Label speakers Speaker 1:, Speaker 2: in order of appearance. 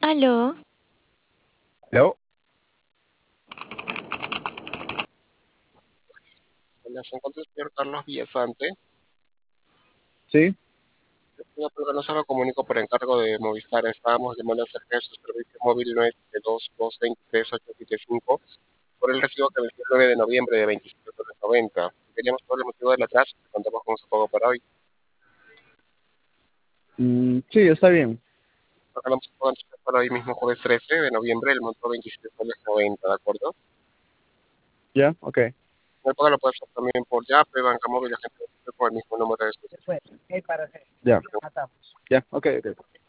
Speaker 1: Aló,
Speaker 2: ¿Yo?
Speaker 3: Hola, se encuentra el señor Carlos Villasante.
Speaker 2: Sí.
Speaker 3: Una persona se lo comunico por encargo de Movistar. Estábamos llamando acerca de su servicio móvil 972-223-875 por el recibo que venció el 9 de noviembre de 27,90. Queríamos saber el motivo del atraso. Contamos con su pago para hoy.
Speaker 2: Sí, está bien.
Speaker 3: Pagamos su pago entonces para hoy mismo, jueves 13 de noviembre, el monto 27,90, ¿de acuerdo?
Speaker 2: ¿Ya? Ok.
Speaker 3: El pago lo puede hacer también por Yape, Banca Móvil, agente de con el mismo número de su.
Speaker 2: Ya. Ya, ok, ok.